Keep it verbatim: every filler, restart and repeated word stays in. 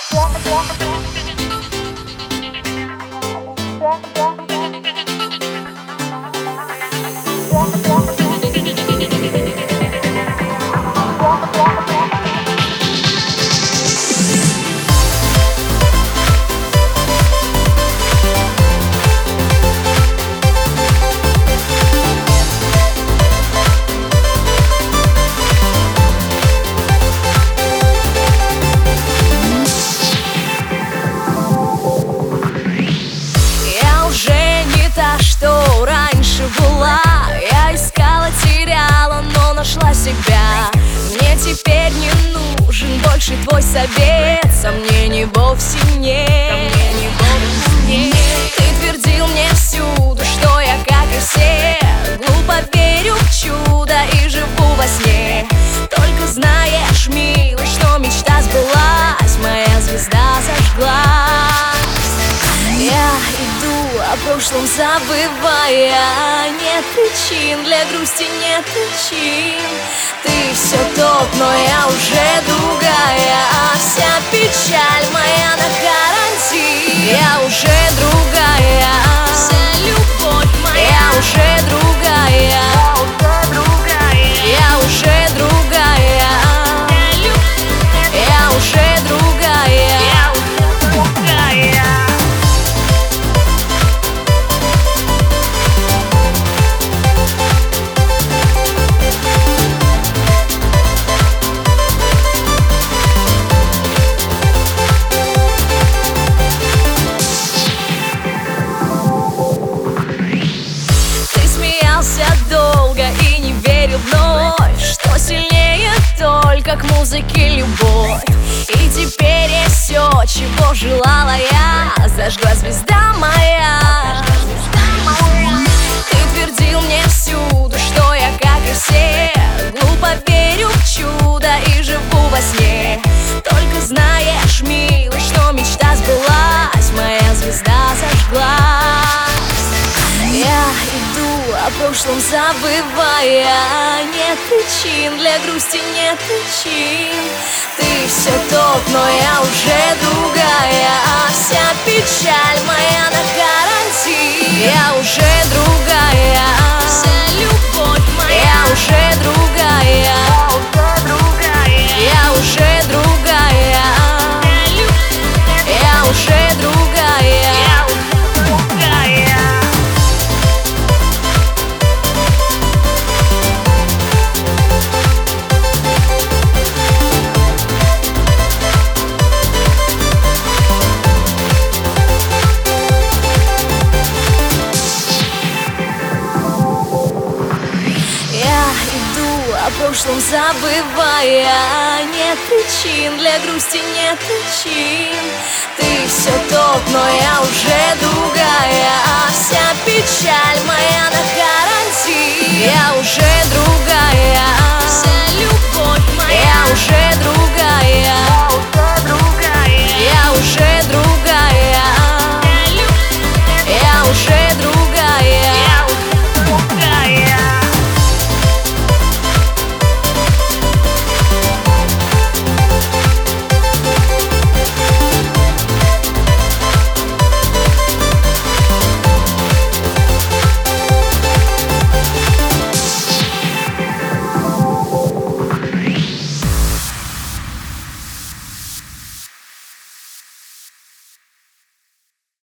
Что раньше была, я искала, теряла, но нашла себя. Мне теперь не нужен больше твой совет, сомнений вовсе нет. Ты твердил мне всюду, что я, как и все, глупо верю в чудо и живу во сне. Только знаешь, милый, что мечта сбылась, моя звезда зажглась. Я иду, о прошлом забывая, нет причин для грусти, нет причин. Ты все тот, но я уже другая, а вся печаль моя на карантин. Я уже другая, вся любовь моя, я уже другая, я уже другая, я уже другая. Долго и не верил вновь, что сильнее только к музыке любовь. И теперь я все, чего желала я, зажгла звезда моя. Ты твердил мне всюду, что я, как и все, глупо верю в чудо и живу во сне. Только знаешь, милый, что мечта сбылась, моя звезда зажглась. Я иду, о прошлом забывая, нет причин для грусти, нет причин. Ты все тот, но я уже другая, а вся печаль моя на карантин. Я уже другая, вся любовь моя, я уже другая, я уже другая, я уже другая. О прошлом забывая, нет причин для грусти, нет причин. Ты все тот, но я уже другая, а вся печаль моя на карантин. Я уже другая, вся любовь моя, я уже другая.